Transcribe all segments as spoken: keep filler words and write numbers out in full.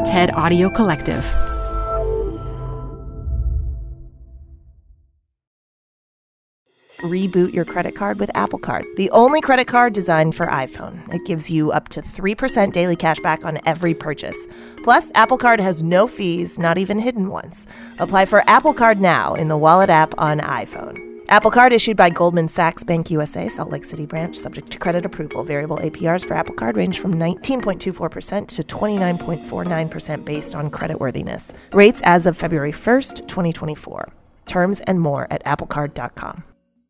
TED Audio Collective. Reboot your credit card with Apple Card, the only credit card designed for iPhone. It gives you up to three percent daily cash back on every purchase. Plus, Apple Card has no fees, not even hidden ones. Apply for Apple Card now in the Wallet app on iPhone. Apple Card issued by Goldman Sachs Bank U S A, Salt Lake City branch, subject to credit approval. Variable A P Rs for Apple Card range from nineteen point two four percent to twenty-nine point four nine percent based on creditworthiness. Rates as of February first, twenty twenty-four. Terms and more at apple card dot com.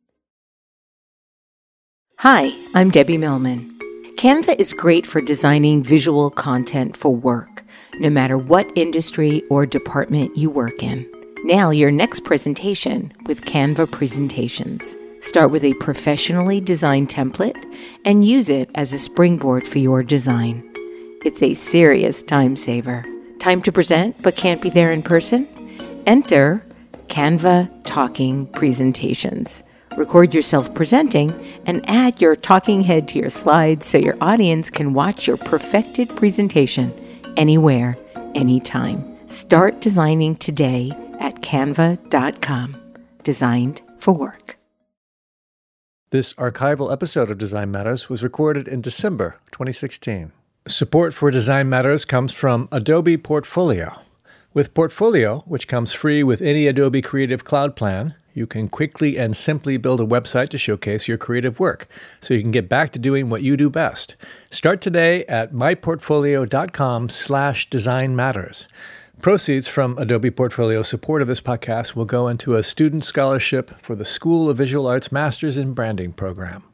Hi, I'm Debbie Millman. Canva is great for designing visual content for work, no matter what industry or department you work in. Nail your next presentation with Canva Presentations. Start with a professionally designed template and use it as a springboard for your design. It's a serious time saver. Time to present but can't be there in person? Enter Canva Talking Presentations. Record yourself presenting and add your talking head to your slides so your audience can watch your perfected presentation anywhere, anytime. Start designing today at canva dot com. Designed for work. This archival episode of Design Matters was recorded in December twenty sixteen. Support for Design Matters comes from Adobe Portfolio. With Portfolio, which comes free with any Adobe Creative Cloud plan, you can quickly and simply build a website to showcase your creative work, so you can get back to doing what you do best. Start today at myportfolio.com slash design matters. Proceeds from Adobe Portfolio support of this podcast will go into a student scholarship for the School of Visual Arts Masters in Branding program.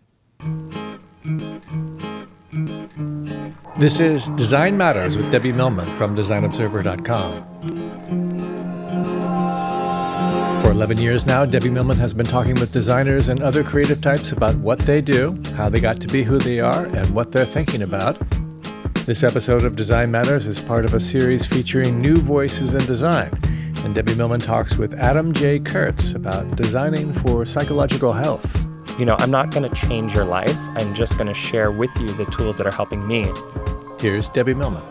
This is Design Matters with Debbie Millman from design observer dot com. For eleven years now, Debbie Millman has been talking with designers and other creative types about what they do, how they got to be who they are, and what they're thinking about. This episode of Design Matters is part of a series featuring new voices in design, and Debbie Millman talks with Adam J. Kurtz about designing for psychological health. You know, I'm not going to change your life. I'm just going to share with you the tools that are helping me. Here's Debbie Millman.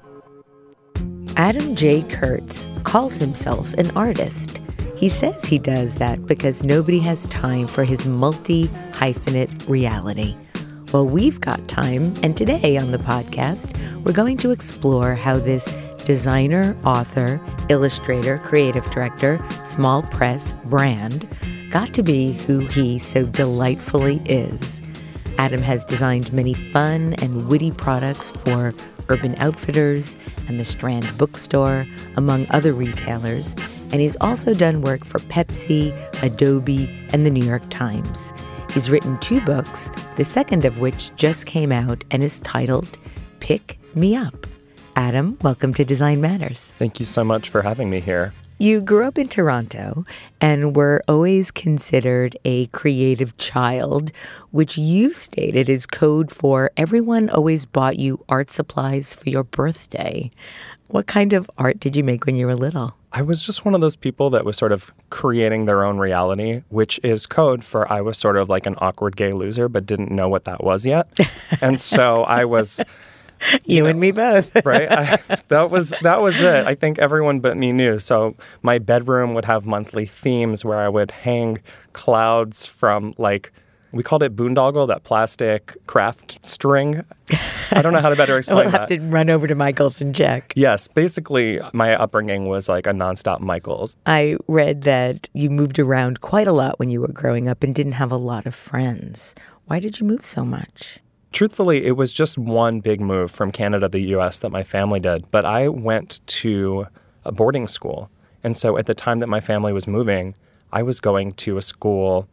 Adam J. Kurtz calls himself an artist. He says he does that because nobody has time for his multi-hyphenate reality. Well, we've got time, and today on the podcast, we're going to explore how this designer, author, illustrator, creative director, small press brand got to be who he so delightfully is. Adam has designed many fun and witty products for Urban Outfitters and the Strand Bookstore, among other retailers, and he's also done work for Pepsi, Adobe, and the New York Times. He's written two books, the second of which just came out and is titled Pick Me Up. Adam, welcome to Design Matters. Thank you so much for having me here. You grew up in Toronto and were always considered a creative child, which you stated is code for everyone always bought you art supplies for your birthday. What kind of art did you make when you were little? I was just one of those people that was sort of creating their own reality, which is code for I was sort of like an awkward gay loser, but didn't know what that was yet. And so I was... You, you know, and me both. Right? I, that was that was it. I think everyone but me knew. So my bedroom would have monthly themes where I would hang clouds from, like, we called it boondoggle, that plastic craft string. I don't know how to better explain we'll that. We'll have to run over to Michael's and check. Yes. Basically, my upbringing was like a nonstop Michael's. I read that you moved around quite a lot when you were growing up and didn't have a lot of friends. Why did you move so much? Truthfully, it was just one big move from Canada to the U S that my family did. But I went to a boarding school. And so at the time that my family was moving, I was going to a school,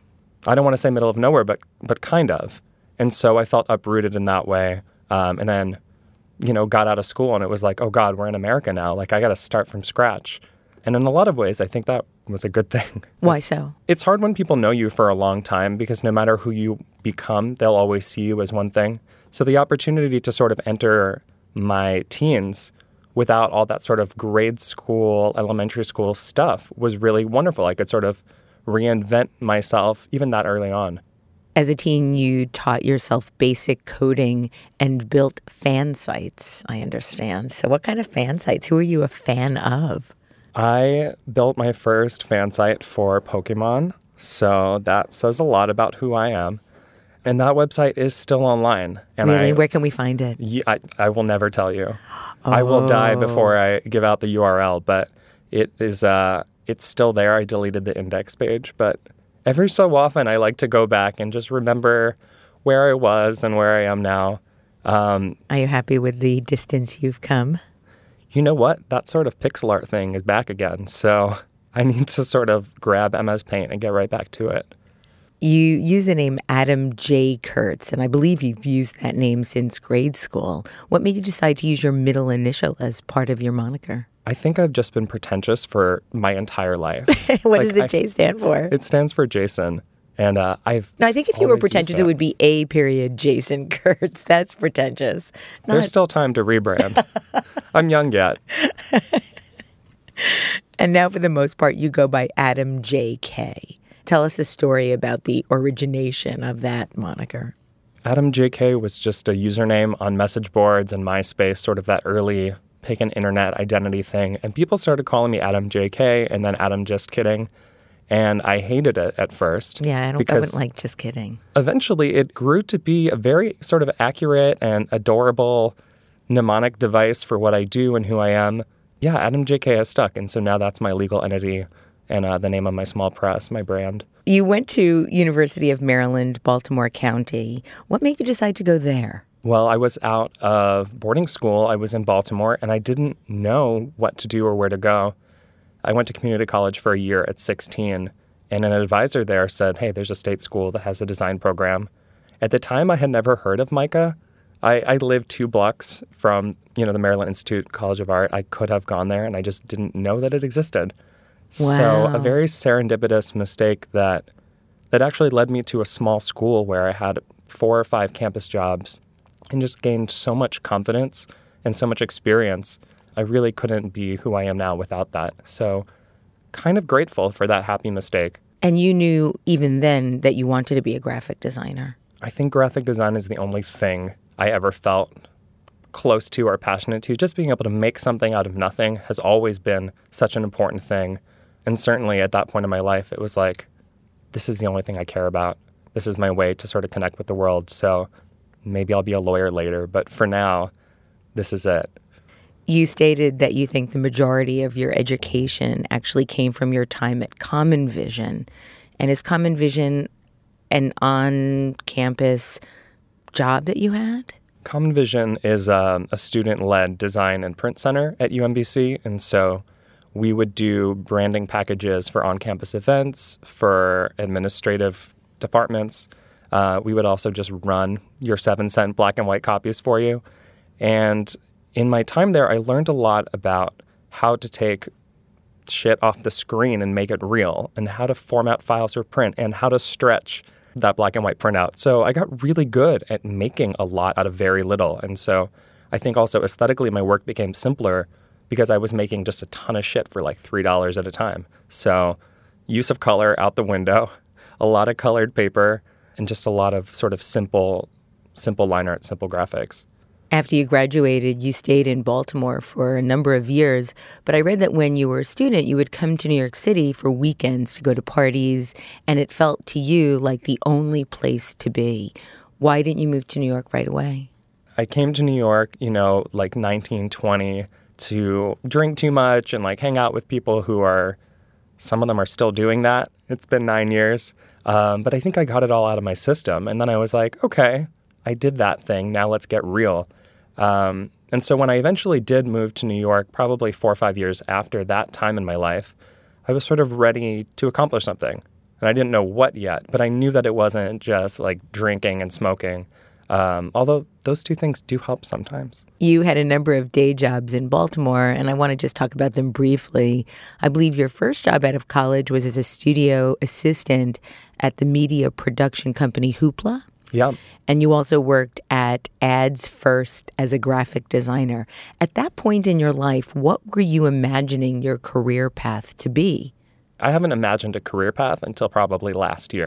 I don't want to say middle of nowhere, but but kind of. And so I felt uprooted in that way. Um, and then, you know, got out of school and it was like, oh, God, we're in America now. Like, I got to start from scratch. And in a lot of ways, I think that was a good thing. Why so? It's hard when people know you for a long time because no matter who you become, they'll always see you as one thing. So the opportunity to sort of enter my teens without all that sort of grade school, elementary school stuff was really wonderful. I could sort of reinvent myself even that early on. As a teen, you taught yourself basic coding and built fan sites, I understand. So what kind of fan sites? Who are you a fan of? I built my first fan site for Pokemon, so that says a lot about who I am. And that website is still online. And really? I, Where can we find it? Yeah, I, I will never tell you. Oh. I will die before I give out the U R L, but it is uh, it's still there. I deleted the index page, but every so often I like to go back and just remember where I was and where I am now. Um, Are you happy with the distance you've come? You know what? That sort of pixel art thing is back again, so I need to sort of grab M S Paint and get right back to it. You use the name Adam J. Kurtz, and I believe you've used that name since grade school. What made you decide to use your middle initial as part of your moniker? I think I've just been pretentious for my entire life. What like, does the I, J stand for? It stands for Jason. And uh, I've No, I think if you were pretentious, it would be A period Jason Kurtz. That's pretentious. Not... There's still time to rebrand. I'm young yet. And now, for the most part, you go by Adam J K. Tell us the story about the origination of that moniker. Adam J K was just a username on message boards and MySpace, sort of that early pick an internet identity thing. And people started calling me Adam J K and then Adam Just Kidding. And I hated it at first. Yeah, I don't I wouldn't like Just Kidding. Eventually, it grew to be a very sort of accurate and adorable mnemonic device for what I do and who I am. Yeah, Adam J K has stuck. And so now that's my legal entity and uh, the name of my small press, my brand. You went to University of Maryland, Baltimore County. What made you decide to go there? Well, I was out of boarding school. I was in Baltimore, and I didn't know what to do or where to go. I went to community college for a year at sixteen, and an advisor there said, hey, there's a state school that has a design program. At the time, I had never heard of MICA. I, I lived two blocks from, you know, the Maryland Institute College of Art. I could have gone there, and I just didn't know that it existed. Wow. So a very serendipitous mistake that that actually led me to a small school where I had four or five campus jobs and just gained so much confidence and so much experience. I really couldn't be who I am now without that. So kind of grateful for that happy mistake. And you knew even then that you wanted to be a graphic designer. I think graphic design is the only thing I ever felt close to or passionate to. Just being able to make something out of nothing has always been such an important thing. And certainly at that point in my life, it was like, this is the only thing I care about. This is my way to sort of connect with the world. So maybe I'll be a lawyer later, but for now, this is it. You stated that you think the majority of your education actually came from your time at Common Vision. And is Common Vision an on-campus job that you had? Common Vision is um, a student-led design and print center at U M B C, and so we would do branding packages for on-campus events, for administrative departments. Uh, we would also just run your seven cent black and white copies for you. And in my time there, I learned a lot about how to take shit off the screen and make it real, and how to format files for print, and how to stretch that black and white printout. So I got really good at making a lot out of very little. And so I think also aesthetically my work became simpler because I was making just a ton of shit for like three dollars at a time. So use of color out the window, a lot of colored paper, and just a lot of sort of simple, simple line art, simple graphics. After you graduated, you stayed in Baltimore for a number of years, but I read that when you were a student, you would come to New York City for weekends to go to parties, and it felt to you like the only place to be. Why didn't you move to New York right away? I came to New York, you know, like nineteen, twenty, to drink too much and like hang out with people who are, some of them are still doing that. It's been nine years. Um, but I think I got it all out of my system. And then I was like, okay, I did that thing. Now let's get real. Um, and so when I eventually did move to New York, probably four or five years after that time in my life, I was sort of ready to accomplish something. And I didn't know what yet, but I knew that it wasn't just like drinking and smoking. Um, although those two things do help sometimes. You had a number of day jobs in Baltimore, and I want to just talk about them briefly. I believe your first job out of college was as a studio assistant at the media production company Hoopla. Yeah. And you also worked at Ads First as a graphic designer. At that point in your life, what were you imagining your career path to be? I haven't imagined a career path until probably last year.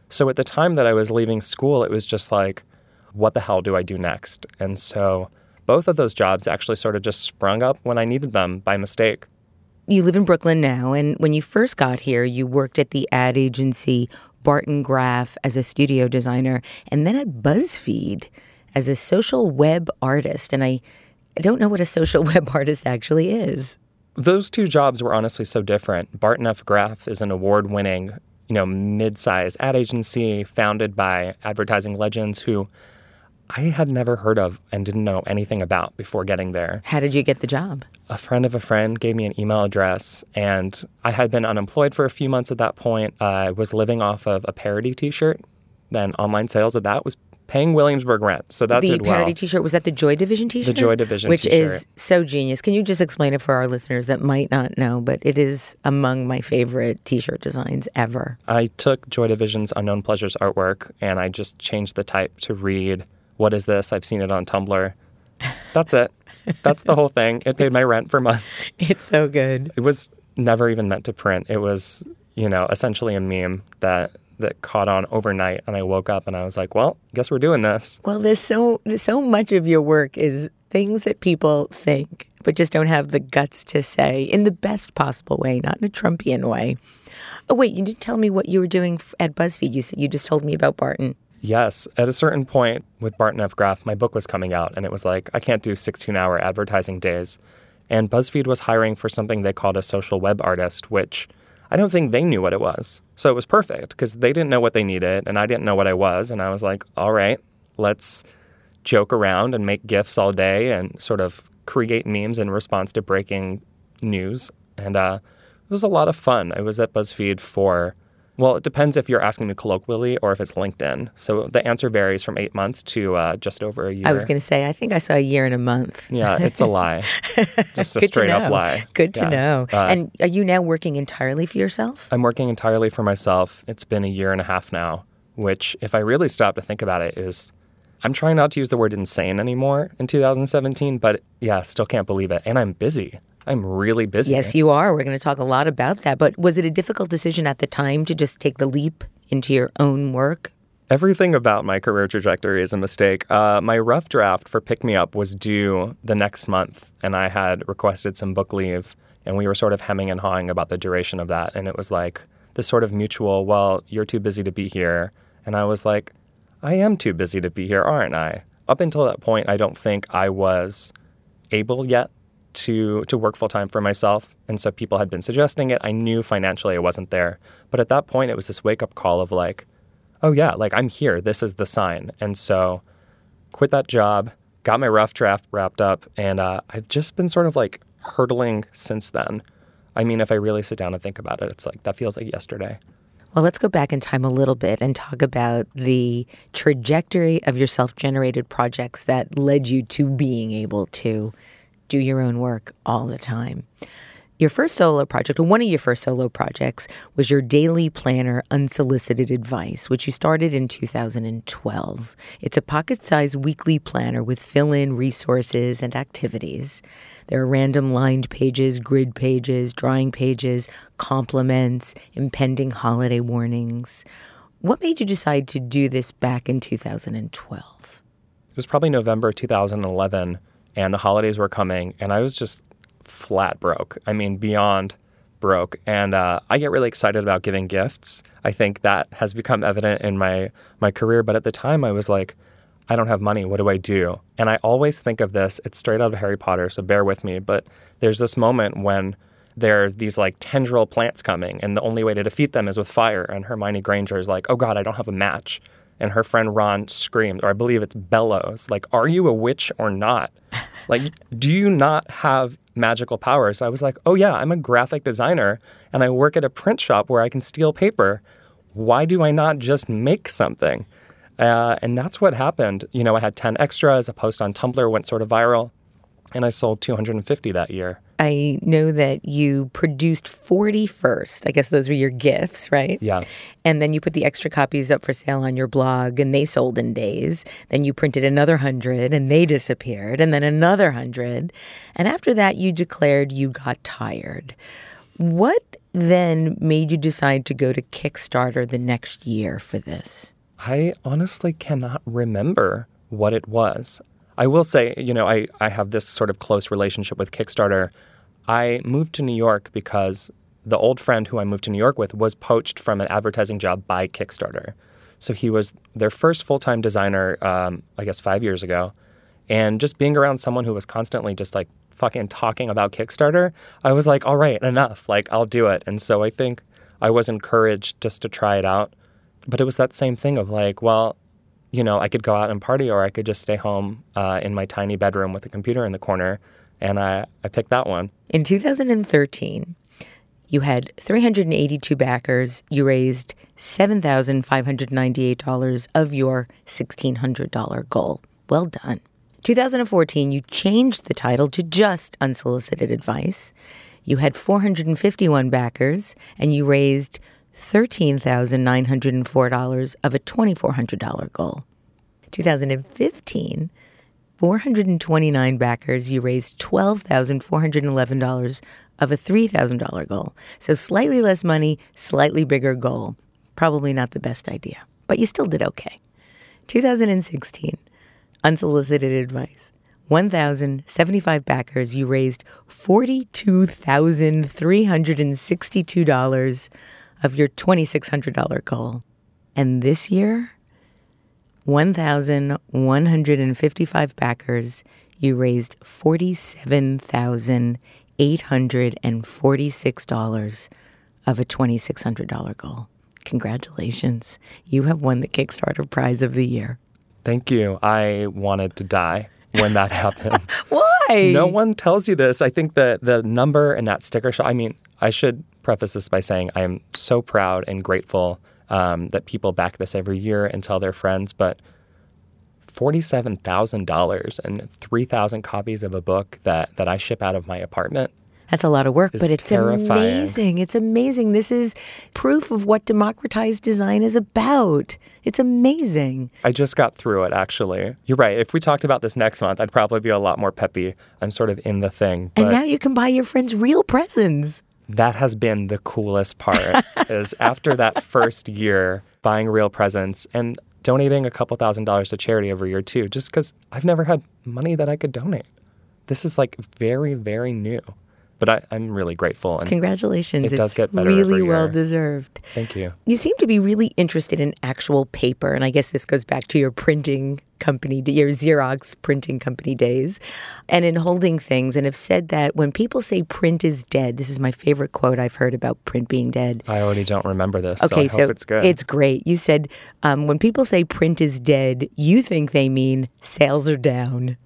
So at the time that I was leaving school, it was just like, what the hell do I do next? And so both of those jobs actually sort of just sprung up when I needed them by mistake. You live in Brooklyn now, and when you first got here, you worked at the ad agency Barton Graff as a studio designer, and then at BuzzFeed as a social web artist. And I don't know what a social web artist actually is. Those two jobs were honestly so different. Barton F. Graff is an award-winning, you know, mid-sized ad agency founded by advertising legends who I had never heard of and didn't know anything about before getting there. How did you get the job? A friend of a friend gave me an email address, and I had been unemployed for a few months at that point. I was living off of a parody T-shirt. Then online sales of that was paying Williamsburg rent, so that the did well. The parody T-shirt, was that the Joy Division T-shirt? The Joy Division Which T-shirt. Which is so genius. Can you just explain it for our listeners that might not know, but it is among my favorite T-shirt designs ever. I took Joy Division's Unknown Pleasures artwork, and I just changed the type to read, "What is this? I've seen it on Tumblr." That's it. That's the whole thing. It paid my rent for months. It's so good. It was never even meant to print. It was, you know, essentially a meme that that caught on overnight. And I woke up and I was like, well, guess we're doing this. Well, there's so so much of your work is things that people think, but just don't have the guts to say in the best possible way, not in a Trumpian way. Oh, wait, you didn't tell me what you were doing at BuzzFeed. You said, you just told me about Barton. Yes. At a certain point with Barton F. Graff, my book was coming out, and it was like, I can't do sixteen-hour advertising days. And BuzzFeed was hiring for something they called a social web artist, which I don't think they knew what it was. So it was perfect because they didn't know what they needed, and I didn't know what I was. And I was like, all right, let's joke around and make GIFs all day and sort of create memes in response to breaking news. And uh, it was a lot of fun. I was at BuzzFeed for... Well, it depends if you're asking me colloquially or if it's LinkedIn. So the answer varies from eight months to uh, just over a year. I was going to say, I think I saw a year and a month. Yeah, it's a lie. Just a Good straight to know. up lie. Good to yeah. know. Uh, and are you now working entirely for yourself? I'm working entirely for myself. It's been a year and a half now, which, if I really stop to think about it, is I'm trying not to use the word insane anymore in two thousand seventeen, but yeah, still can't believe it. And I'm busy. I'm really busy. Yes, you are. We're going to talk a lot about that. But was it a difficult decision at the time to just take the leap into your own work? Everything about my career trajectory is a mistake. Uh, my rough draft for Pick Me Up was due the next month, and I had requested some book leave, and we were sort of hemming and hawing about the duration of that. And it was like this sort of mutual, well, you're too busy to be here. And I was like, I am too busy to be here, aren't I? Up until that point, I don't think I was able yet to to work full-time for myself. And so people had been suggesting it. I knew financially I wasn't there. But at that point, it was this wake-up call of like, oh yeah, like I'm here. This is the sign. And so quit that job, got my rough draft wrapped up, and uh, I've just been sort of like hurtling since then. I mean, if I really sit down and think about it, it's like, that feels like yesterday. Well, let's go back in time a little bit and talk about the trajectory of your self-generated projects that led you to being able to do your own work all the time. Your first solo project, or one of your first solo projects, was your daily planner, Unsolicited Advice, which you started in two thousand twelve. It's a pocket-sized weekly planner with fill-in resources and activities. There are random lined pages, grid pages, drawing pages, compliments, impending holiday warnings. What made you decide to do this back in two thousand twelve? It was probably November two thousand eleven. And the holidays were coming, and I was just flat broke. I mean, beyond broke. And uh, I get really excited about giving gifts. I think that has become evident in my my career. But at the time, I was like, I don't have money. What do I do? And I always think of this. It's straight out of Harry Potter, so bear with me. But there's this moment when there are these like tendril plants coming, and the only way to defeat them is with fire. And Hermione Granger is like, oh, God, I don't have a match. And her friend Ron screamed, or I believe it's bellows, like, are you a witch or not? Like, do you not have magical powers? I was like, oh, yeah, I'm a graphic designer, and I work at a print shop where I can steal paper. Why do I not just make something? Uh, and that's what happened. You know, I had ten extras. A post on Tumblr went sort of viral, and I sold two hundred fifty that year. I know that you produced forty first. I guess those were your gifts, right? Yeah. And then you put the extra copies up for sale on your blog, and they sold in days. Then you printed another hundred, and they disappeared, and then another hundred. And after that, you declared you got tired. What then made you decide to go to Kickstarter the next year for this? I honestly cannot remember what it was. I will say, you know, I, I have this sort of close relationship with Kickstarter. I moved to New York because the old friend who I moved to New York with was poached from an advertising job by Kickstarter. So he was their first full-time designer, um, I guess, five years ago. And just being around someone who was constantly just like fucking talking about Kickstarter, I was like, all right, enough. Like, I'll do it. And so I think I was encouraged just to try it out. But it was that same thing of like, well, you know, I could go out and party or I could just stay home uh, in my tiny bedroom with a computer in the corner. And I, I picked that one. In two thousand thirteen, you had three hundred eighty-two backers. You raised seven thousand five hundred ninety-eight dollars of your one thousand six hundred dollars goal. Well done. two thousand fourteen, you changed the title to just Unsolicited Advice. You had four hundred fifty-one backers, and you raised thirteen thousand nine hundred four dollars of a two thousand four hundred dollars goal. two thousand fifteen, four hundred twenty-nine backers, you raised twelve thousand four hundred eleven dollars of a three thousand dollars goal. So slightly less money, slightly bigger goal. Probably not the best idea, but you still did okay. two thousand sixteen, Unsolicited Advice. one thousand seventy-five backers, you raised forty-two thousand three hundred sixty-two dollars of your two thousand six hundred dollars goal. And this year, one thousand one hundred fifty-five backers, you raised forty-seven thousand eight hundred forty-six dollars of a two thousand six hundred dollars goal. Congratulations. You have won the Kickstarter prize of the year. Thank you. I wanted to die when that happened. Why? No one tells you this. I think that the number and that sticker shock, I mean, I should preface this by saying I am so proud and grateful um, that people back this every year and tell their friends, but forty-seven thousand dollars and three thousand copies of a book that, that I ship out of my apartment. That's a lot of work, but it's terrifying. amazing. It's amazing. This is proof of what democratized design is about. It's amazing. I just got through it, actually. You're right. If we talked about this next month, I'd probably be a lot more peppy. I'm sort of in the thing. And now you can buy your friends real presents. That has been the coolest part, is after that first year, buying real presents and donating a couple thousand dollars to charity every year, too, just because I've never had money that I could donate. This is like very, very new. But I, I'm really grateful. And congratulations. It does it's get better really every year. well deserved. Thank you. You seem to be really interested in actual paper. And I guess this goes back to your printing company, your Xerox printing company days, and in holding things, and have said that when people say print is dead, this is my favorite quote I've heard about print being dead. I already don't remember this, okay, so I hope so it's good. It's great. You said um, when people say print is dead, you think they mean sales are down.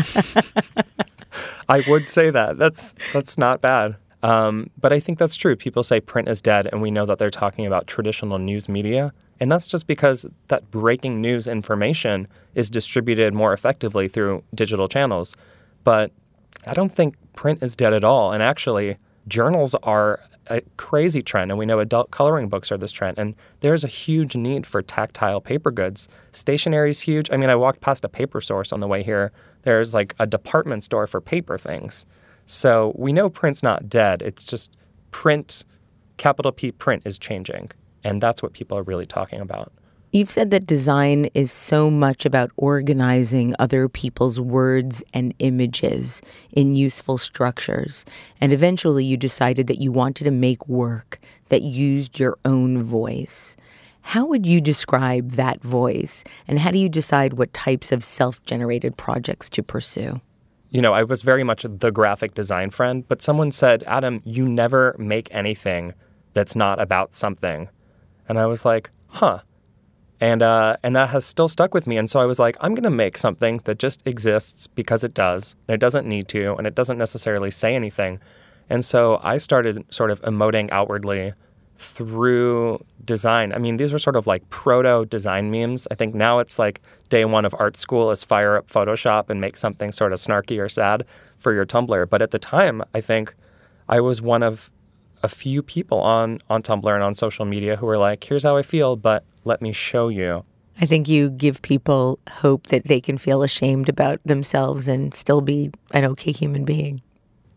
I would say that. That's that's not bad. Um, but I think that's true. People say print is dead, and we know that they're talking about traditional news media. And that's just because that breaking news information is distributed more effectively through digital channels. But I don't think print is dead at all. And actually, journals are a crazy trend, and we know adult coloring books are this trend. And there's a huge need for tactile paper goods. Stationery is huge. I mean, I walked past a Paper Source on the way here. There's like a department store for paper things. So we know print's not dead. It's just print, capital P print is changing. And that's what people are really talking about. You've said that design is so much about organizing other people's words and images in useful structures. And eventually you decided that you wanted to make work that used your own voice. How would you describe that voice? And how do you decide what types of self-generated projects to pursue? You know, I was very much the graphic design friend, but someone said, Adam, you never make anything that's not about something. And I was like, huh. And uh, and that has still stuck with me. And so I was like, I'm going to make something that just exists because it does, and it doesn't need to, and it doesn't necessarily say anything. And so I started sort of emoting outwardly through design. I mean, these were sort of like proto-design memes. I think now it's like day one of art school is fire up Photoshop and make something sort of snarky or sad for your Tumblr. But at the time, I think I was one of a few people on, on Tumblr and on social media who were like, here's how I feel, but let me show you. I think you give people hope that they can feel ashamed about themselves and still be an okay human being.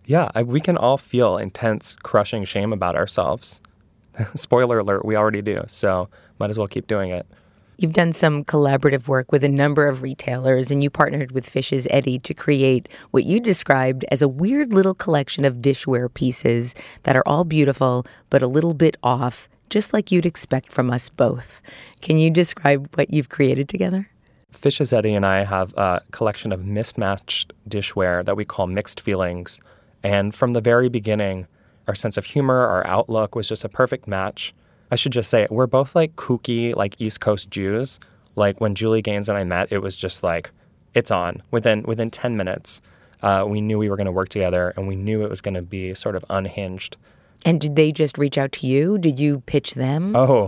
Yeah, I, we can all feel intense, crushing shame about ourselves. Spoiler alert, we already do, so might as well keep doing it. You've done some collaborative work with a number of retailers, and you partnered with Fish's Eddy to create what you described as a weird little collection of dishware pieces that are all beautiful, but a little bit off, just like you'd expect from us both. Can you describe what you've created together? Fish's Eddy and I have a collection of mismatched dishware that we call Mixed Feelings. And from the very beginning, our sense of humor, our outlook was just a perfect match. I should just say it. We're both like kooky, like East Coast Jews. Like when Julie Gaines and I met, it was just like, it's on. Within within ten minutes, uh, we knew we were going to work together, and we knew it was going to be sort of unhinged. And did they just reach out to you? Did you pitch them? Oh,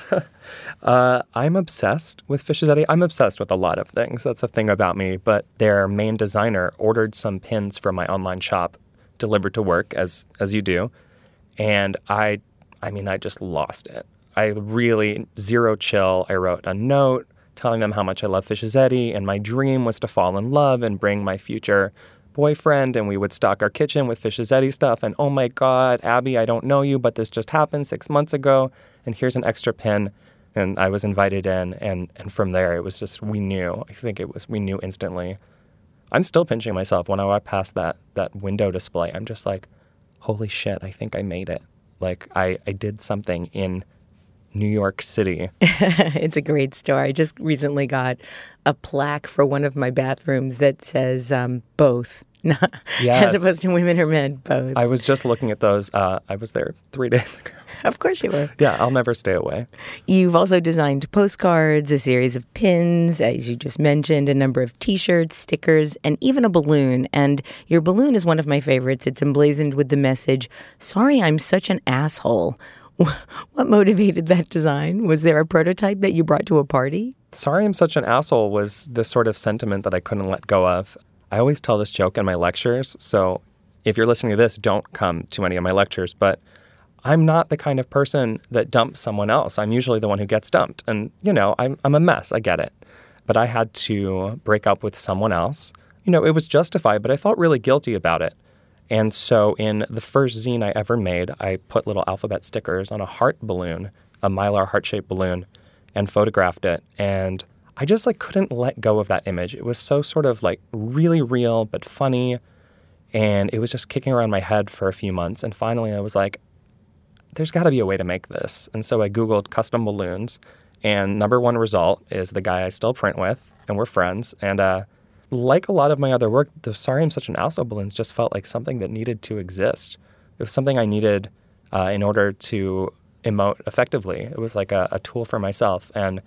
uh, I'm obsessed with Fish's Eddy. I'm obsessed with a lot of things. That's a thing about me. But their main designer ordered some pins from my online shop, delivered to work, as as you do. And I, I mean, I just lost it. I really, zero chill. I wrote a note telling them how much I love Fish's Eddy, and my dream was to fall in love and bring my future boyfriend, and we would stock our kitchen with Fish's Eddy stuff. And oh my God, Abby, I don't know you, but this just happened six months ago, and here's an extra pin. And I was invited in, and, and from there, it was just, we knew. I think it was, we knew instantly. I'm still pinching myself when I walk past that that window display. I'm just like, holy shit, I think I made it. Like, I, I did something in New York City. It's a great store. I just recently got a plaque for one of my bathrooms that says um, both. Yes. As opposed to women or men, both. I was just looking at those. Uh, I was there three days ago. Of course you were. Yeah, I'll never stay away. You've also designed postcards, a series of pins, as you just mentioned, a number of T-shirts, stickers, and even a balloon. And your balloon is one of my favorites. It's emblazoned with the message, "Sorry, I'm such an asshole." What motivated that design? Was there a prototype that you brought to a party? Sorry, I'm such an asshole was this sort of sentiment that I couldn't let go of. I always tell this joke in my lectures, so if you're listening to this, don't come to any of my lectures, but I'm not the kind of person that dumps someone else. I'm usually the one who gets dumped, and, you know, I'm, I'm a mess. I get it. But I had to break up with someone else. You know, it was justified, but I felt really guilty about it. And so in the first zine I ever made, I put little alphabet stickers on a heart balloon, a Mylar heart-shaped balloon, and photographed it. And I just like couldn't let go of that image. It was so sort of like really real, but funny. And it was just kicking around my head for a few months. And finally I was like, there's got to be a way to make this. And so I Googled custom balloons. And number one result is the guy I still print with. And we're friends. And uh, like a lot of my other work, the Sorry I'm Such an Asshole balloons just felt like something that needed to exist. It was something I needed uh, in order to emote effectively. It was like a, a tool for myself. And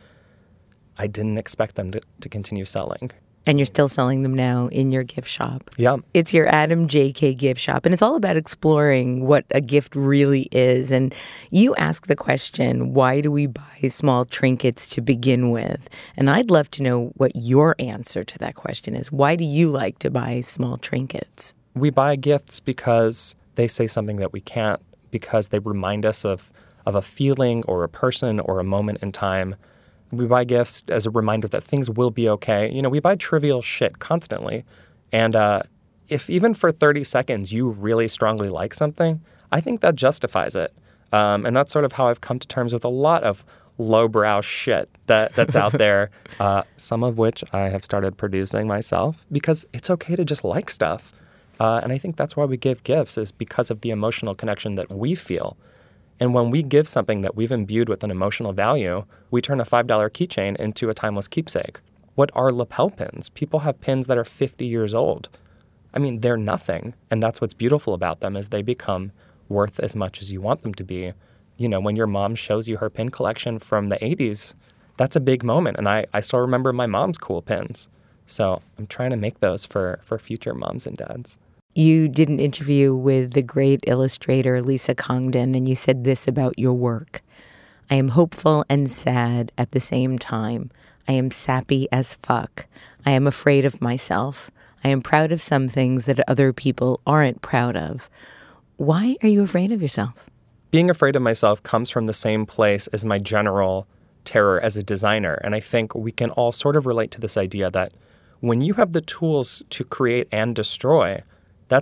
I didn't expect them to, to continue selling. And you're still selling them now in your gift shop. Yeah. It's your Adam J K gift shop, and it's all about exploring what a gift really is. And you ask the question, why do we buy small trinkets to begin with? And I'd love to know what your answer to that question is. Why do you like to buy small trinkets? We buy gifts because they say something that we can't, because they remind us of, of a feeling or a person or a moment in time. We buy gifts as a reminder that things will be okay. You know, we buy trivial shit constantly. And uh, if even for thirty seconds you really strongly like something, I think that justifies it. Um, and that's sort of how I've come to terms with a lot of lowbrow shit that, that's out there, uh, some of which I have started producing myself because it's okay to just like stuff. Uh, and I think that's why we give gifts, is because of the emotional connection that we feel. And when we give something that we've imbued with an emotional value, we turn a five dollar keychain into a timeless keepsake. What are lapel pins? People have pins that are fifty years old. I mean, they're nothing. And that's what's beautiful about them, is they become worth as much as you want them to be. You know, when your mom shows you her pin collection from the eighties, that's a big moment. And I, I still remember my mom's cool pins. So I'm trying to make those for, for future moms and dads. You did an interview with the great illustrator Lisa Congdon, and you said this about your work. I am hopeful and sad at the same time. I am sappy as fuck. I am afraid of myself. I am proud of some things that other people aren't proud of. Why are you afraid of yourself? Being afraid of myself comes from the same place as my general terror as a designer. And I think we can all sort of relate to this idea that when you have the tools to create and destroy, that's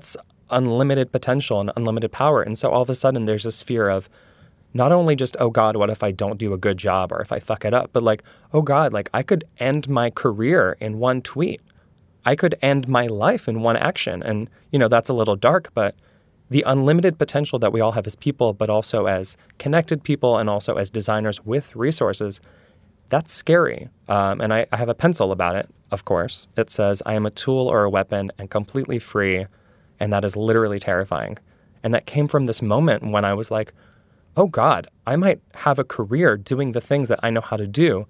unlimited potential and unlimited power. And so all of a sudden there's this fear of not only just, oh God, what if I don't do a good job or if I fuck it up, but like, oh God, like I could end my career in one tweet. I could end my life in one action. And, you know, that's a little dark, but the unlimited potential that we all have as people, but also as connected people and also as designers with resources, that's scary. Um, and I, I have a pencil about it, of course. It says, I am a tool or a weapon and completely free. And that is literally terrifying. And that came from this moment when I was like, oh God, I might have a career doing the things that I know how to do.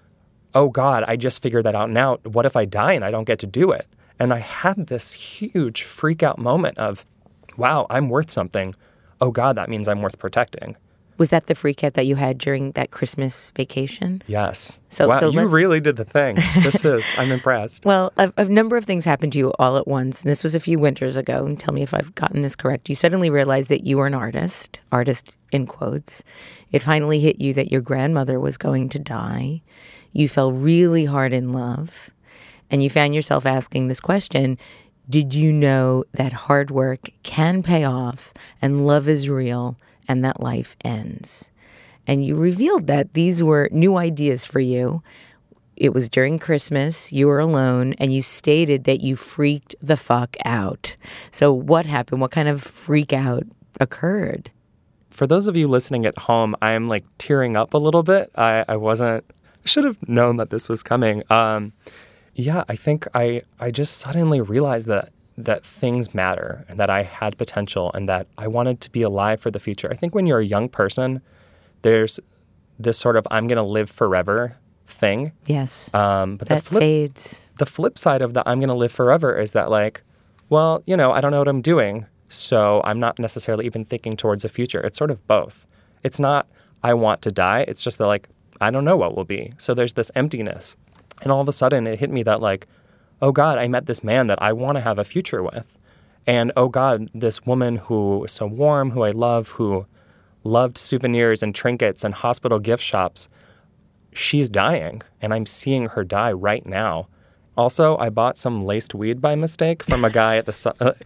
Oh God, I just figured that out now. What if I die and I don't get to do it? And I had this huge freak out moment of, wow, I'm worth something. Oh God, that means I'm worth protecting. Was that the freak out that you had during that Christmas vacation? Yes. So, wow, so you really did the thing. This is, I'm impressed. Well, a, a number of things happened to you all at once. And this was a few winters ago. And tell me if I've gotten this correct. You suddenly realized that you were an artist, artist in quotes. It finally hit you that your grandmother was going to die. You fell really hard in love. And you found yourself asking this question, did you know that hard work can pay off and love is real and that life ends? And you revealed that these were new ideas for you. It was during Christmas, you were alone, and you stated that you freaked the fuck out. So what happened? What kind of freak out occurred? For those of you listening at home, I'm like tearing up a little bit. I, I wasn't, I should have known that this was coming. Um, yeah, I think I, I just suddenly realized that that things matter and that I had potential and that I wanted to be alive for the future. I think when you're a young person, there's this sort of I'm going to live forever thing. Yes. Um, but that the flip, fades. The flip side of the I'm going to live forever is that like, well, you know, I don't know what I'm doing, so I'm not necessarily even thinking towards the future. It's sort of both. It's not I want to die. It's just that like, I don't know what will be. So there's this emptiness. And all of a sudden it hit me that like, oh God, I met this man that I want to have a future with. And oh God, this woman who is so warm, who I love, who loved souvenirs and trinkets and hospital gift shops, she's dying. And I'm seeing her die right now. Also, I bought some laced weed by mistake from a guy at the... Uh,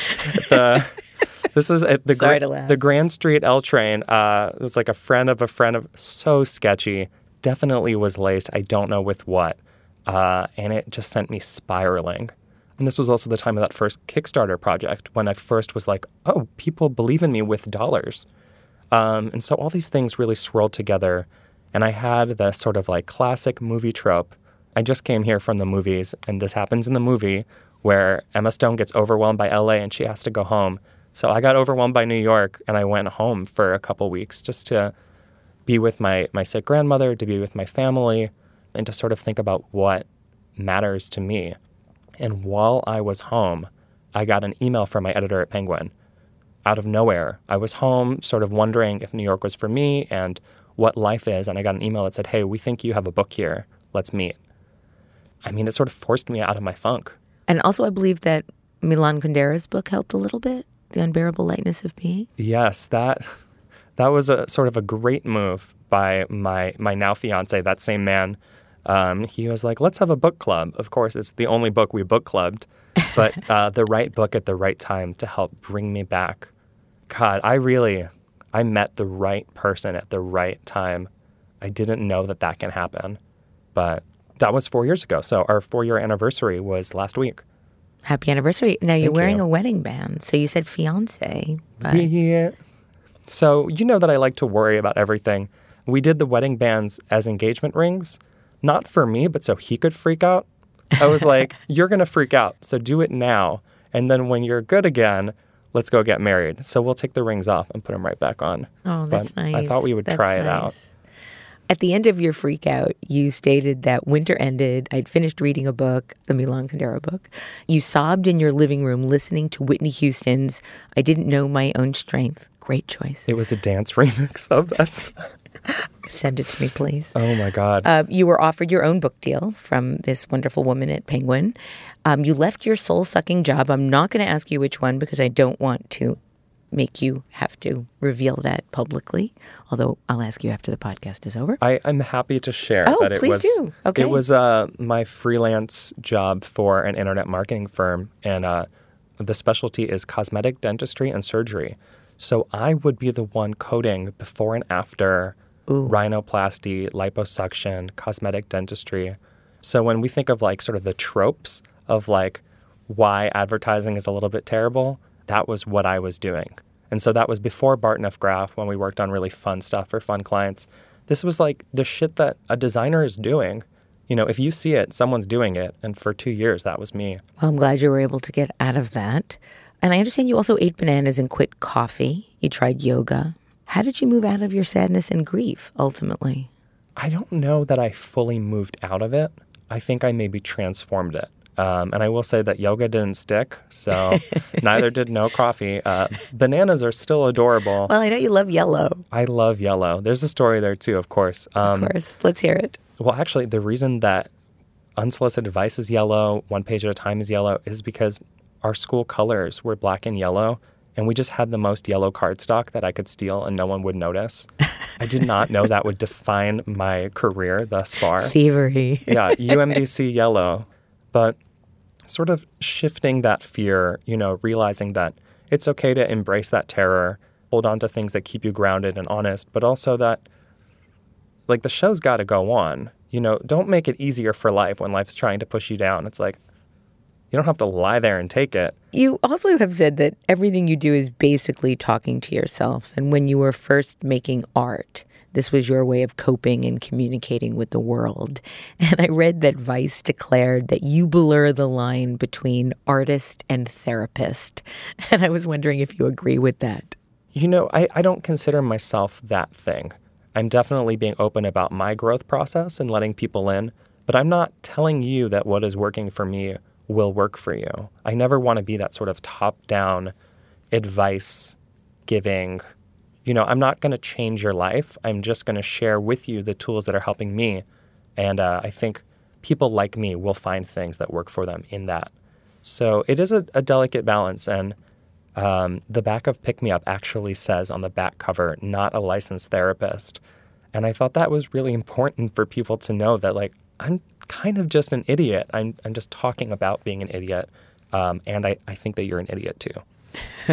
the this is at the, Sorry Gra- to laugh. the Grand Street L train. Uh, it was like a friend of a friend of... So sketchy. Definitely was laced. I don't know with what. Uh, and it just sent me spiraling. And this was also the time of that first Kickstarter project when I first was like, oh, people believe in me with dollars. Um, and so all these things really swirled together. And I had the sort of like classic movie trope. I just came here from the movies, and this happens in the movie where Emma Stone gets overwhelmed by L A and she has to go home. So I got overwhelmed by New York, and I went home for a couple weeks just to be with my, my sick grandmother, to be with my family, and to sort of think about what matters to me. And while I was home, I got an email from my editor at Penguin. Out of nowhere, I was home sort of wondering if New York was for me and what life is. And I got an email that said, hey, we think you have a book here. Let's meet. I mean, it sort of forced me out of my funk. And also, I believe that Milan Kundera's book helped a little bit, The Unbearable Lightness of Being. Yes, that that was a sort of a great move by my, my now fiance, that same man. Um, he was like, let's have a book club. Of course, it's the only book we book clubbed, but uh, the right book at the right time to help bring me back. God, I really, I met the right person at the right time. I didn't know that that can happen, but that was four years ago. So our four-year anniversary was last week. Happy anniversary. Now, you're Thank wearing you. a wedding band, so you said fiancé. But... Yeah. So you know that I like to worry about everything. We did the wedding bands as engagement rings. Not for me, but so he could freak out. I was like, you're going to freak out, so do it now. And then when you're good again, let's go get married. So we'll take the rings off and put them right back on. Oh, that's but nice. I thought we would That's try it nice. out. At the end of your freak out, you stated that winter ended. I'd finished reading a book, the Milan Kundera book. You sobbed in your living room listening to Whitney Houston's I Didn't Know My Own Strength. Great choice. It was a dance remix of that. Send it to me, please. Oh, my God. Uh, you were offered your own book deal from this wonderful woman at Penguin. Um, you left your soul-sucking job. I'm not going to ask you which one because I don't want to make you have to reveal that publicly, although I'll ask you after the podcast is over. I, I'm happy to share Oh, that it please was do. Okay. It was uh, my freelance job for an internet marketing firm, and uh, the specialty is cosmetic dentistry and surgery. So I would be the one coding before and after Ooh. Rhinoplasty, liposuction, cosmetic dentistry. So when we think of like sort of the tropes of like why advertising is a little bit terrible, that was what I was doing. And so that was before Barton F. Graf, when we worked on really fun stuff for fun clients. This was like the shit that a designer is doing. You know, if you see it, someone's doing it. And for two years, that was me. Well, I'm glad you were able to get out of that. And I understand you also ate bananas and quit coffee. You tried yoga. How did you move out of your sadness and grief, ultimately? I don't know that I fully moved out of it. I think I maybe transformed it. Um, and I will say that yoga didn't stick, so neither did no coffee. Uh, bananas are still adorable. Well, I know you love yellow. I love yellow. There's a story there, too, of course. Um, of course. Let's hear it. Well, actually, the reason that Unsolicited Advice is yellow, One Page at a Time is yellow, is because our school colors were black and yellow, and we just had the most yellow cardstock that I could steal and no one would notice. I did not know that would define my career thus far. Thievery. Yeah, U M B C yellow. But sort of shifting that fear, you know, realizing that it's okay to embrace that terror, hold on to things that keep you grounded and honest, but also that, like, the show's got to go on. You know, don't make it easier for life when life's trying to push you down. It's like, you don't have to lie there and take it. You also have said that everything you do is basically talking to yourself. And when you were first making art, this was your way of coping and communicating with the world. And I read that Vice declared that you blur the line between artist and therapist. And I was wondering if you agree with that. You know, I, I don't consider myself that thing. I'm definitely being open about my growth process and letting people in, but I'm not telling you that what is working for me will work for you. I never want to be that sort of top-down advice giving. You know, I'm not going to change your life. I'm just going to share with you the tools that are helping me. And uh, I think people like me will find things that work for them in that. So it is a, a delicate balance. And um, the back of Pick Me Up actually says on the back cover, not a licensed therapist. And I thought that was really important for people to know that, like, I'm kind of just an idiot. I'm I'm just talking about being an idiot. Um, and I, I think that you're an idiot, too.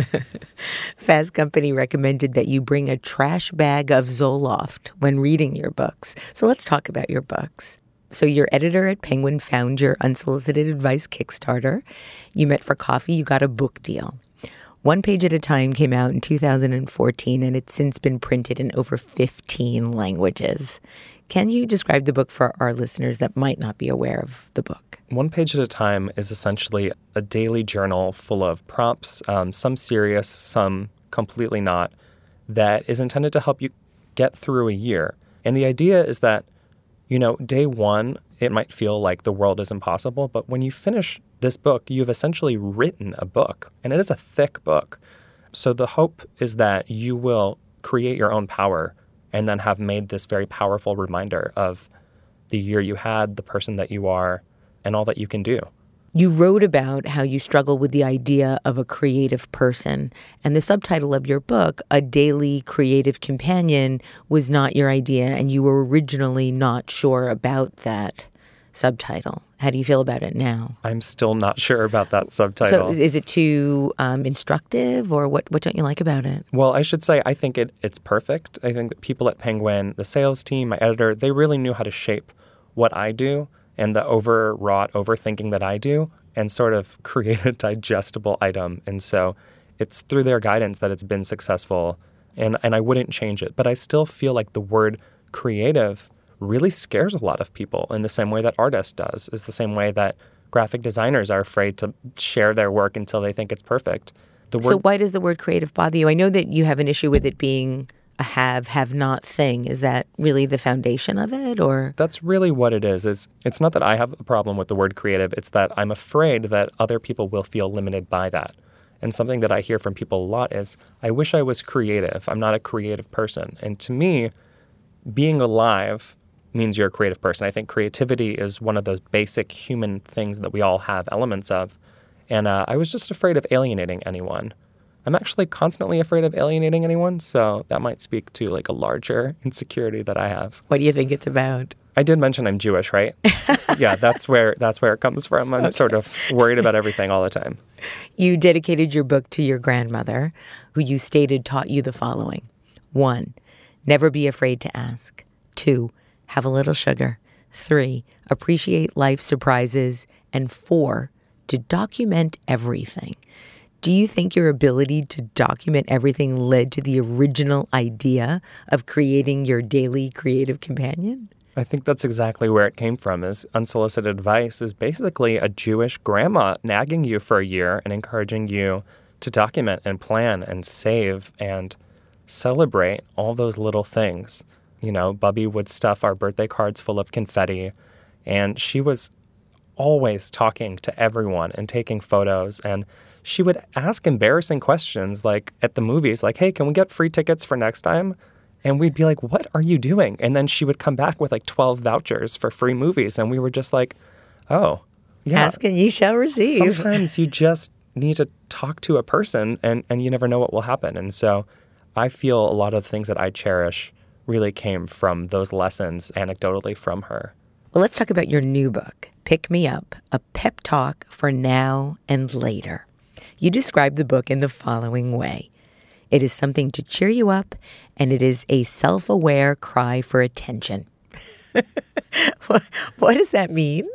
Fast Company recommended that you bring a trash bag of Zoloft when reading your books. So let's talk about your books. So your editor at Penguin found your Unsolicited Advice Kickstarter. You met for coffee. You got a book deal. One Page at a Time came out in two thousand fourteen, and it's since been printed in over fifteen languages. Can you describe the book for our listeners that might not be aware of the book? One Page at a Time is essentially a daily journal full of prompts, um, some serious, some completely not, that is intended to help you get through a year. And the idea is that, you know, day one, it might feel like the world is impossible, but when you finish this book, you've essentially written a book, and it is a thick book. So the hope is that you will create your own power and then have made this very powerful reminder of the year you had, the person that you are, and all that you can do. You wrote about how you struggle with the idea of a creative person, and the subtitle of your book, A Daily Creative Companion, was not your idea, and you were originally not sure about that subtitle. How do you feel about it now? I'm still not sure about that subtitle. So is it too um, instructive, or what, what don't you like about it? Well, I should say I think it it's perfect. I think that people at Penguin, the sales team, my editor, they really knew how to shape what I do and the overwrought overthinking that I do and sort of create a digestible item. And so it's through their guidance that it's been successful, and, and I wouldn't change it. But I still feel like the word creative really scares a lot of people in the same way that artist does. It's the same way that graphic designers are afraid to share their work until they think it's perfect. The word, so why does the word creative bother you? I know that you have an issue with it being a have, have not thing. Is that really the foundation of it, or? That's really what it is. Is it's not that I have a problem with the word creative. It's that I'm afraid that other people will feel limited by that. And something that I hear from people a lot is, I wish I was creative. I'm not a creative person. And to me, being alive means you're a creative person. I think creativity is one of those basic human things that we all have elements of. And uh, I was just afraid of alienating anyone. I'm actually constantly afraid of alienating anyone, so that might speak to like a larger insecurity that I have. What do you think it's about? I did mention I'm Jewish, right? Yeah, that's where that's where it comes from. I'm okay. sort of worried about everything all the time. You dedicated your book to your grandmother, who you stated taught you the following. One, never be afraid to ask. Two, have a little sugar. Three, appreciate life's surprises. And four, to document everything. Do you think your ability to document everything led to the original idea of creating your daily creative companion? I think that's exactly where it came from, is unsolicited advice is basically a Jewish grandma nagging you for a year and encouraging you to document and plan and save and celebrate all those little things. You know, Bubby would stuff our birthday cards full of confetti, and she was always talking to everyone and taking photos, and she would ask embarrassing questions like at the movies, like, hey, can we get free tickets for next time? And we'd be like, what are you doing? And then she would come back with like twelve vouchers for free movies. And we were just like, oh, yeah. Ask and ye shall receive. Sometimes you just need to talk to a person and, and you never know what will happen. And so I feel a lot of the things that I cherish really came from those lessons anecdotally from her. Well, let's talk about your new book, Pick Me Up, a pep talk for now and later. You describe the book in the following way. It is something to cheer you up, and it is a self-aware cry for attention. What does that mean?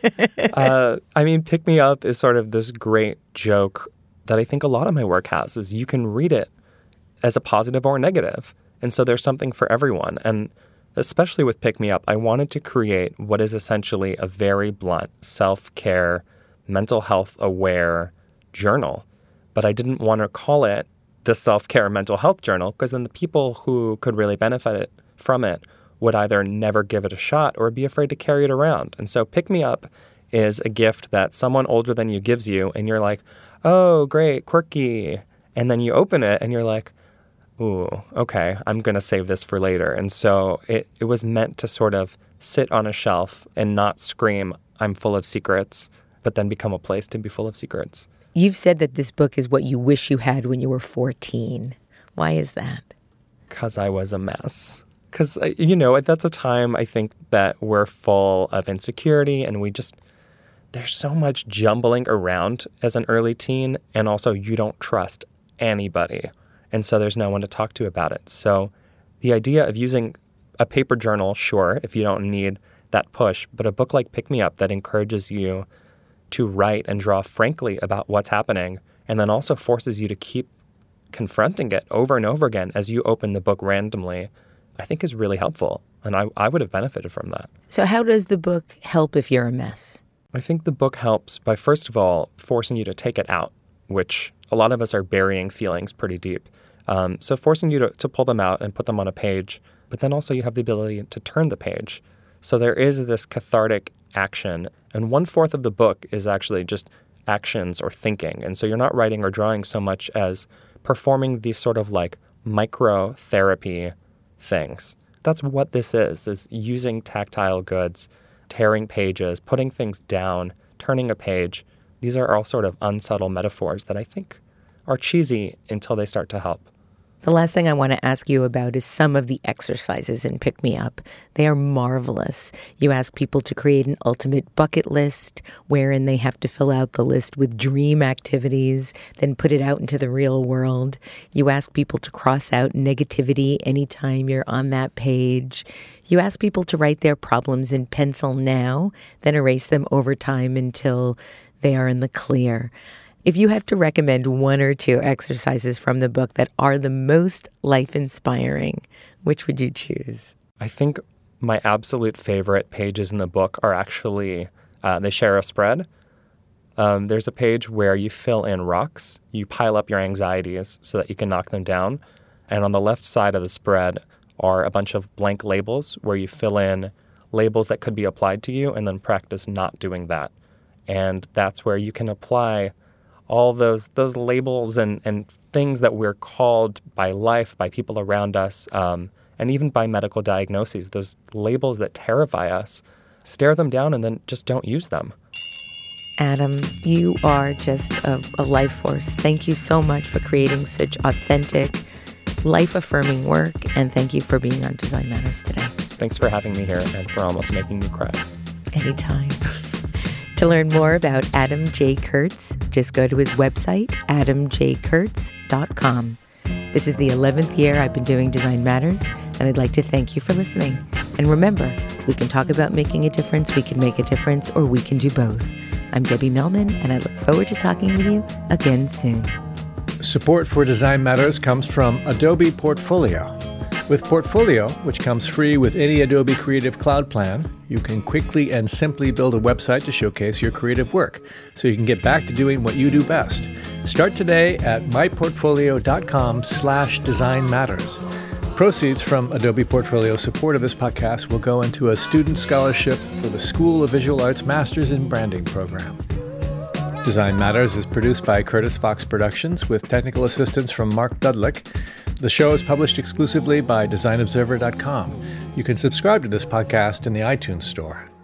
uh, I mean, Pick Me Up is sort of this great joke that I think a lot of my work has, is you can read it as a positive or a negative. And so there's something for everyone. And especially with Pick Me Up, I wanted to create what is essentially a very blunt self-care, mental health aware journal. But I didn't want to call it the self-care mental health journal, because then the people who could really benefit it, from it would either never give it a shot or be afraid to carry it around. And so Pick Me Up is a gift that someone older than you gives you, and you're like, oh, great, quirky. And then you open it and you're like, ooh, okay, I'm going to save this for later. And so it, it was meant to sort of sit on a shelf and not scream, I'm full of secrets, but then become a place to be full of secrets. You've said that this book is what you wish you had when you were fourteen. Why is that? Because I was a mess. Because, you know, that's a time I think that we're full of insecurity, and we just, there's so much jumbling around as an early teen, and also you don't trust anybody. And so there's no one to talk to about it. So the idea of using a paper journal, sure, if you don't need that push, but a book like Pick Me Up that encourages you to write and draw frankly about what's happening, and then also forces you to keep confronting it over and over again as you open the book randomly, I think is really helpful. And I, I would have benefited from that. So how does the book help if you're a mess? I think the book helps by, first of all, forcing you to take it out, which a lot of us are burying feelings pretty deep. Um, so forcing you to, to pull them out and put them on a page, but then also you have the ability to turn the page. So there is this cathartic action, and one-fourth of the book is actually just actions or thinking. And so you're not writing or drawing so much as performing these sort of like micro-therapy things. That's what this is, is using tactile goods, tearing pages, putting things down, turning a page. These are all sort of unsubtle metaphors that I think are cheesy until they start to help. The last thing I want to ask you about is some of the exercises in Pick Me Up. They are marvelous. You ask people to create an ultimate bucket list wherein they have to fill out the list with dream activities, then put it out into the real world. You ask people to cross out negativity anytime you're on that page. You ask people to write their problems in pencil now, then erase them over time until they are in the clear. If you have to recommend one or two exercises from the book that are the most life-inspiring, which would you choose? I think my absolute favorite pages in the book are actually, uh, they share a spread. Um, there's a page where you fill in rocks. You pile up your anxieties so that you can knock them down. And on the left side of the spread are a bunch of blank labels where you fill in labels that could be applied to you and then practice not doing that. And that's where you can apply all those those labels and, and things that we're called by life, by people around us, um, and even by medical diagnoses, those labels that terrify us, stare them down and then just don't use them. Adam, you are just a, a life force. Thank you so much for creating such authentic, life-affirming work, and thank you for being on Design Matters today. Thanks for having me here and for almost making me cry. Anytime. To learn more about Adam J. Kurtz, just go to his website, adam j kurtz dot com. This is the eleventh year I've been doing Design Matters, and I'd like to thank you for listening. And remember, we can talk about making a difference, we can make a difference, or we can do both. I'm Debbie Millman, and I look forward to talking with you again soon. Support for Design Matters comes from Adobe Portfolio. With Portfolio, which comes free with any Adobe Creative Cloud plan, you can quickly and simply build a website to showcase your creative work, so you can get back to doing what you do best. Start today at myportfolio.com slash design matters. Proceeds from Adobe Portfolio support of this podcast will go into a student scholarship for the School of Visual Arts Masters in Branding program. Design Matters is produced by Curtis Fox Productions with technical assistance from Mark Dudlick. The show is published exclusively by design observer dot com. You can subscribe to this podcast in the iTunes Store.